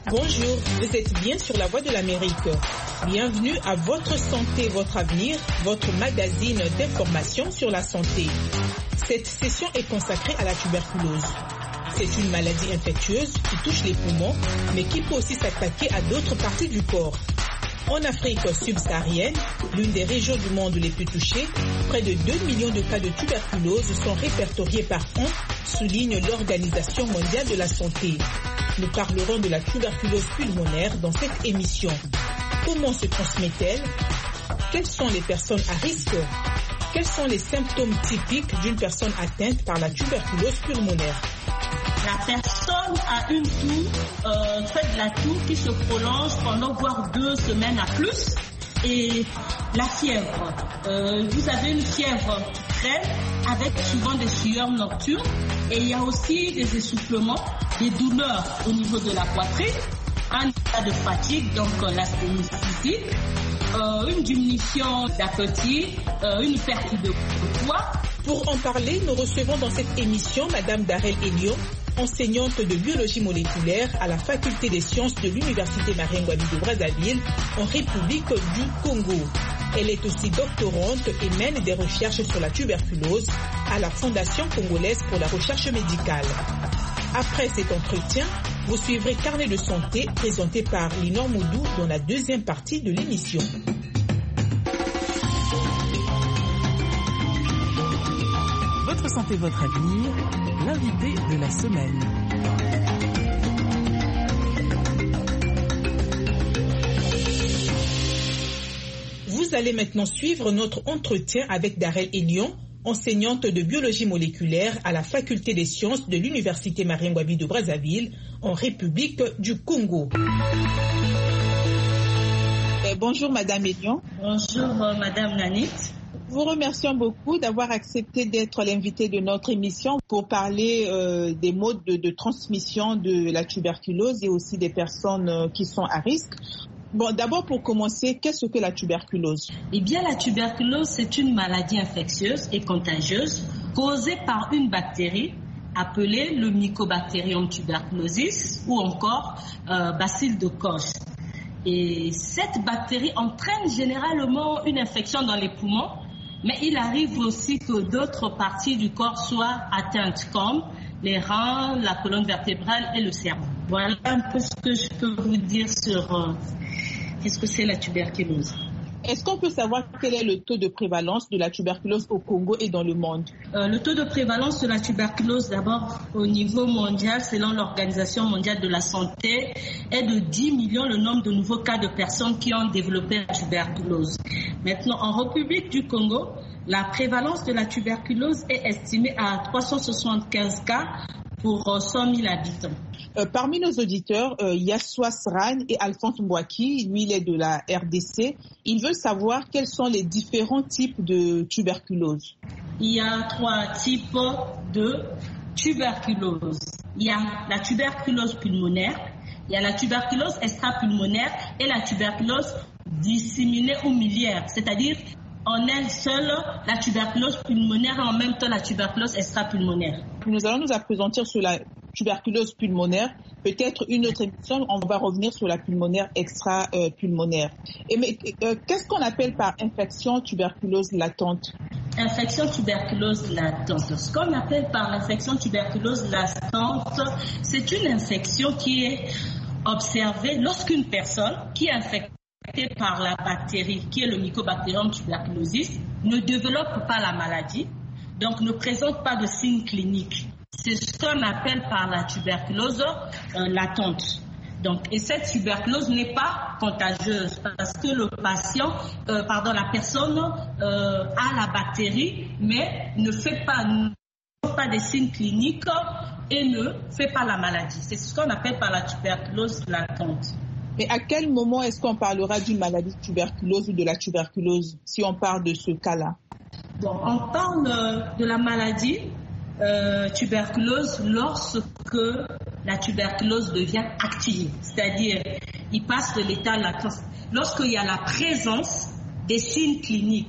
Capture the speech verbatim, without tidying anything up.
Bonjour, vous êtes bien sur la Voix de l'Amérique. Bienvenue à Votre Santé, Votre Avenir, votre magazine d'information sur la santé. Cette session est consacrée à la tuberculose. C'est une maladie infectieuse qui touche les poumons, mais qui peut aussi s'attaquer à d'autres parties du corps. En Afrique subsaharienne, l'une des régions du monde les plus touchées, près de deux millions de cas de tuberculose sont répertoriés par an, souligne l'Organisation mondiale de la santé. Nous parlerons de la tuberculose pulmonaire dans cette émission. Comment se transmet-elle? Quelles sont les personnes à risque? Quels sont les symptômes typiques d'une personne atteinte par la tuberculose pulmonaire? La personne a une toux, euh, fait de la toux qui se prolonge pendant voire deux semaines à plus. Et la fièvre, euh, vous avez une fièvre crème avec souvent des sueurs nocturnes. Et il y a aussi des essoufflements, des douleurs au niveau de la poitrine, un état de fatigue, donc euh, l'asthénie physique, euh, une diminution d'appétit, euh, une perte de poids. Pour en parler, nous recevons dans cette émission Madame Darel Elion, enseignante de biologie moléculaire à la faculté des sciences de l'Université Marien-Ngouabi de Brazzaville, en République du Congo. Elle est aussi doctorante et mène des recherches sur la tuberculose à la Fondation congolaise pour la recherche médicale. Après cet entretien, vous suivrez Carnet de santé présenté par Linor Moudou dans la deuxième partie de l'émission. Votre santé, votre avenir, l'invité de la semaine. Vous allez maintenant suivre notre entretien avec Darel Elion, enseignante de biologie moléculaire à la faculté des sciences de l'Université Marien-Ngouabi de Brazzaville, en République du Congo. Euh, bonjour Madame Elion. Bonjour euh, Madame Nanit. Vous remercions beaucoup d'avoir accepté d'être l'invité de notre émission pour parler euh, des modes de, de transmission de la tuberculose et aussi des personnes euh, qui sont à risque. Bon, d'abord pour commencer, qu'est-ce que la tuberculose? Eh bien, la tuberculose, c'est une maladie infectieuse et contagieuse causée par une bactérie appelée le Mycobacterium tuberculosis ou encore euh, bacille de Koch. Et cette bactérie entraîne généralement une infection dans les poumons, mais il arrive aussi que d'autres parties du corps soient atteintes, comme les reins, la colonne vertébrale et le cerveau. Voilà un peu ce que je peux vous dire sur euh, qu'est-ce que c'est la tuberculose. Est-ce qu'on peut savoir quel est le taux de prévalence de la tuberculose au Congo et dans le monde? euh, Le taux de prévalence de la tuberculose, d'abord au niveau mondial, selon l'Organisation mondiale de la santé, est de dix millions le nombre de nouveaux cas de personnes qui ont développé la tuberculose. Maintenant, en République du Congo, la prévalence de la tuberculose est estimée à trois cent soixante-quinze cas pour cent mille habitants. Euh, parmi nos auditeurs, euh, Yassoua Sran et Alphonse Mbouaki, lui il est de la R D C. Ils veulent savoir quels sont les différents types de tuberculose. Il y a trois types de tuberculose. Il y a la tuberculose pulmonaire, il y a la tuberculose extrapulmonaire et la tuberculose disséminée ou miliaire, c'est-à-dire en elle seule la tuberculose pulmonaire et en même temps la tuberculose extrapulmonaire. Nous allons nous appesantir sur la tuberculose pulmonaire. Peut-être une autre émission, on va revenir sur la pulmonaire extra-pulmonaire. Et mais euh, qu'est-ce qu'on appelle par infection tuberculose latente? Infection tuberculose latente. Ce qu'on appelle par l'infection tuberculose latente, c'est une infection qui est observée lorsqu'une personne qui est infectée par la bactérie qui est le Mycobacterium tuberculosis ne développe pas la maladie, donc ne présente pas de signes cliniques. C'est ce qu'on appelle par la tuberculose euh, latente. Donc, et cette tuberculose n'est pas contagieuse parce que le patient, euh, pardon, la personne euh, a la bactérie mais ne fait pas, ne fait pas des signes cliniques et ne fait pas la maladie. C'est ce qu'on appelle par la tuberculose latente. Mais à quel moment est-ce qu'on parlera d'une maladie de tuberculose ou de la tuberculose, si on parle de ce cas-là? Bon, on parle de la maladie euh, tuberculose lorsque la tuberculose devient active, c'est-à-dire il passe de l'état latent. Lorsqu'il y a la présence des signes cliniques,